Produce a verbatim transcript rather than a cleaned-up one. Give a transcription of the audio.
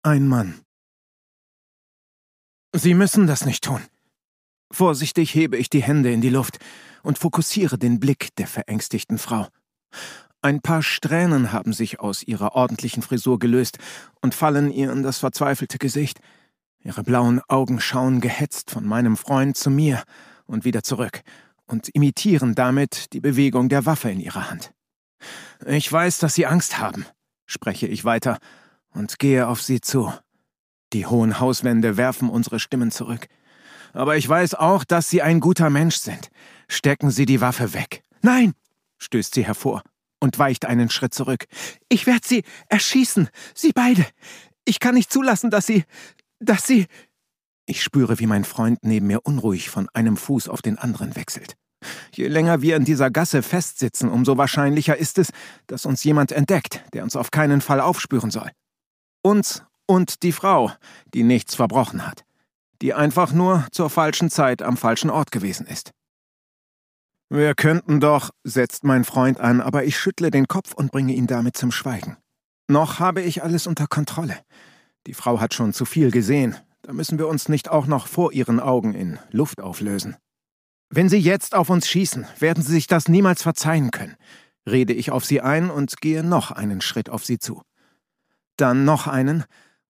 Ein Mann. Sie müssen das nicht tun. Vorsichtig hebe ich die Hände in die Luft und fokussiere den Blick der verängstigten Frau. Ein paar Strähnen haben sich aus ihrer ordentlichen Frisur gelöst und fallen ihr in das verzweifelte Gesicht. Ihre blauen Augen schauen gehetzt von meinem Freund zu mir und wieder zurück und imitieren damit die Bewegung der Waffe in ihrer Hand. »Ich weiß, dass Sie Angst haben«, spreche ich weiter und gehe auf sie zu. Die hohen Hauswände werfen unsere Stimmen zurück. »Aber ich weiß auch, dass Sie ein guter Mensch sind. Stecken Sie die Waffe weg.« »Nein«, stößt sie hervor und weicht einen Schritt zurück. »Ich werde Sie erschießen, Sie beide. Ich kann nicht zulassen, dass Sie... dass Sie...« Ich spüre, wie mein Freund neben mir unruhig von einem Fuß auf den anderen wechselt. Je länger wir in dieser Gasse festsitzen, umso wahrscheinlicher ist es, dass uns jemand entdeckt, der uns auf keinen Fall aufspüren soll. Uns und die Frau, die nichts verbrochen hat. Die einfach nur zur falschen Zeit am falschen Ort gewesen ist. »Wir könnten doch«, setzt mein Freund an, aber ich schüttle den Kopf und bringe ihn damit zum Schweigen. »Noch habe ich alles unter Kontrolle. Die Frau hat schon zu viel gesehen. Da müssen wir uns nicht auch noch vor ihren Augen in Luft auflösen. Wenn Sie jetzt auf uns schießen, werden Sie sich das niemals verzeihen können«, rede ich auf sie ein und gehe noch einen Schritt auf sie zu. Dann noch einen